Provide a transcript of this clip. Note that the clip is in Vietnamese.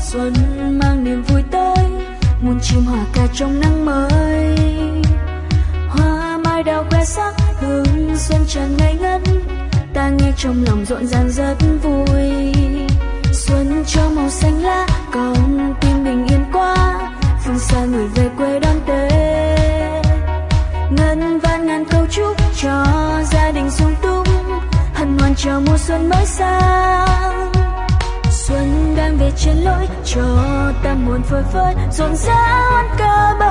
Xuân mang niềm vui tới, muôn chim hòa ca trong nắng mới. Hoa mai đào khoe sắc hương xuân tràn ngây ngất, ta nghe trong lòng rộn ràng rất vui. Xuân cho màu xanh lá, con tim bình yên quá, phương xa người về quê đón Tết. Ngân vang ngàn câu chúc cho gia đình sung túc, hân hoan chào mùa xuân mới sang. Xuân đang về trên lối cho ta muôn phơi phới rộn rã ca bao